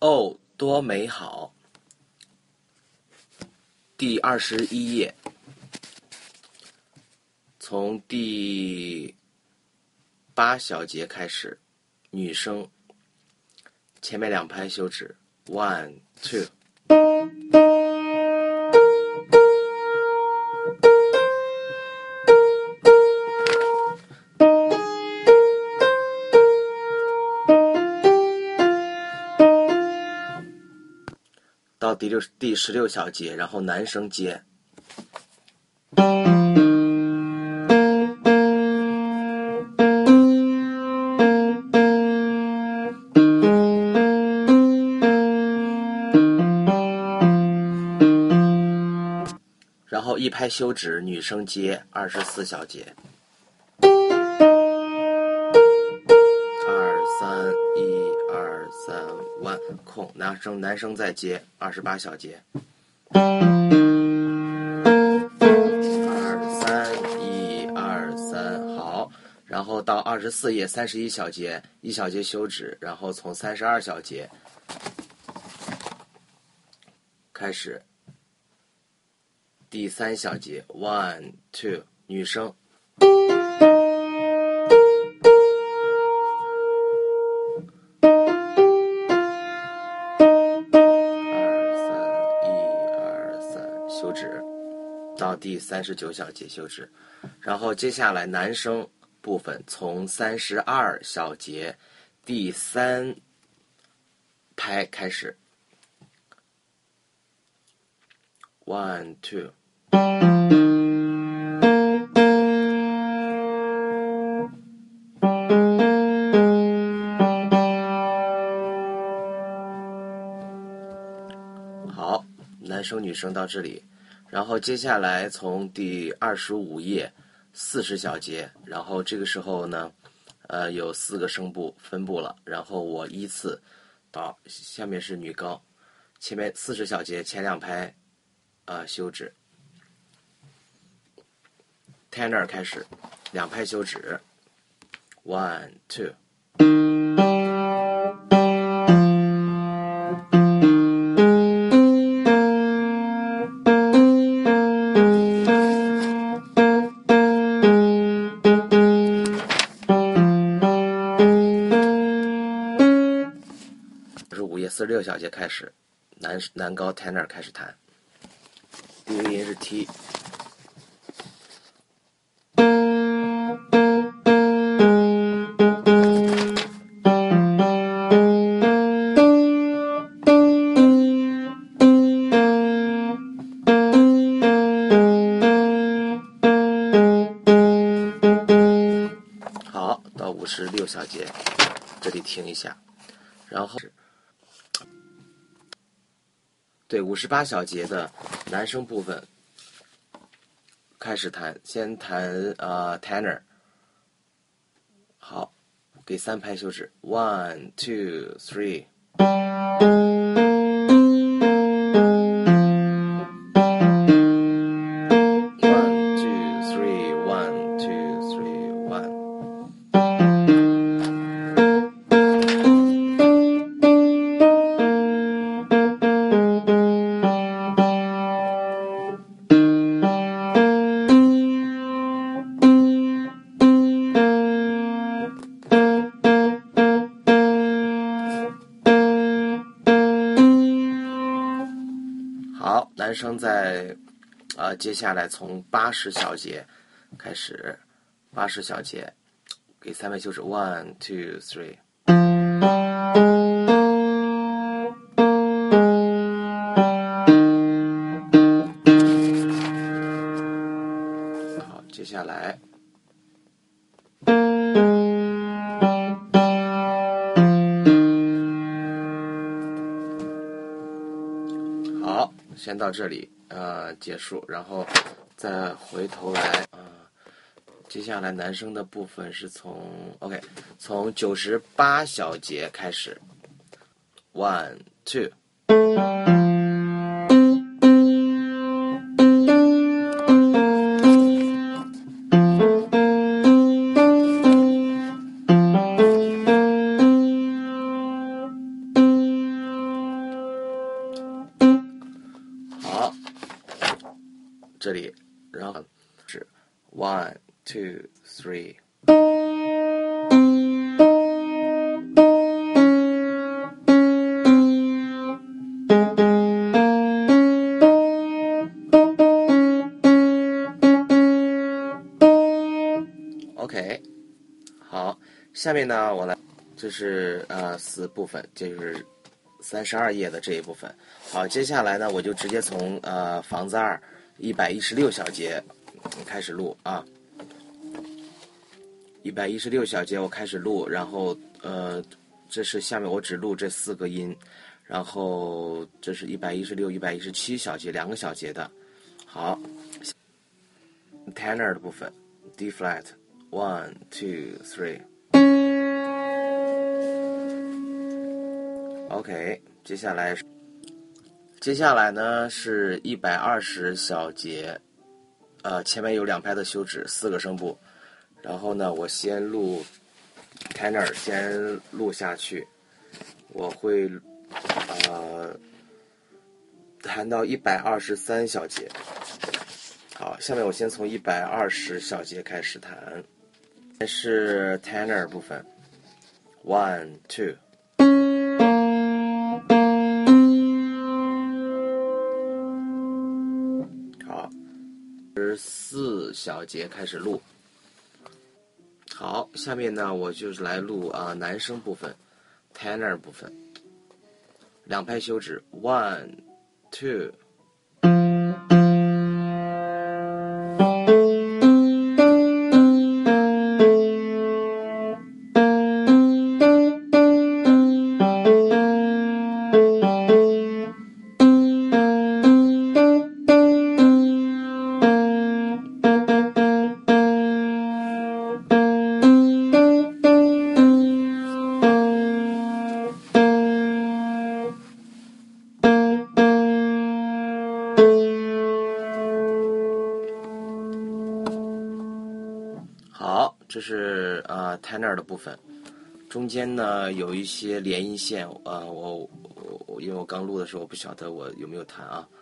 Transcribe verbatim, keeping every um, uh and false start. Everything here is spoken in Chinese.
哦，多美好。第二十一页，从第八小节开始，女生，前面两拍休止 ，one two。到第六第十六小节，然后男生接。然后一拍休止，女生接二十四小节。二三一二三 one 空，男生男生再接二十八小节。二三一二三好，然后到二十四页三十一小节，一小节休止，然后从三十二小节开始。第三小节 one two 女生。休止，到第三十九小节休止，然后接下来男生部分从三十二小节第三拍开始 ，one two。好，男生女生到这里。然后接下来从第二十五页四十小节，然后这个时候呢，呃，有四个声部分布了，然后我依次到下面是女高，前面四十小节前两拍，呃，休止 ，tenor 开始，两拍休止 ，one two。四十六小节开始，男男高 tenor 开始弹，第一个音是 T。好，到五十六小节，这里停一下，然后。对，五十八小节的男生部分开始弹，先弹呃 tenor。好，给三拍休止 ，one two three。好，男生在呃接下来从八十小节开始，八十小节给三拍休止 one two three。好，接下来。好，先到这里，呃，结束，然后再回头来，呃，接下来男生的部分是从 OK， 从九十八小节开始 ，one two。 这里，然后是 one two three。OK， 好，下面呢，我来，这是呃四部分，就是三十二页的这一部分。好，接下来呢，我就直接从呃房子二一百一十六小节开始录啊。一百一十六小节我开始录，然后呃，这是下面我只录这四个音，然后这是一百一十六、一百一十七小节，两个小节的。好 ，tenor 的部分 ，D flat。One, two, three. OK， 接下来，接下来呢是一百二十小节，呃，前面有两拍的休止，四个声部。然后呢，我先录 tenor， 先录下去，我会呃弹到一百二十三小节。好，下面我先从一百二十小节开始弹。是 tenor 部分 ，one two， 好，十四小节开始录。好，下面呢我就是来录啊、呃、男声部分 ，tenor 部分，两拍休止 ，one two。好，这是呃 tenor 的部分，中间呢有一些连音线，呃，我我因为我刚录的时候，我不晓得我有没有弹啊，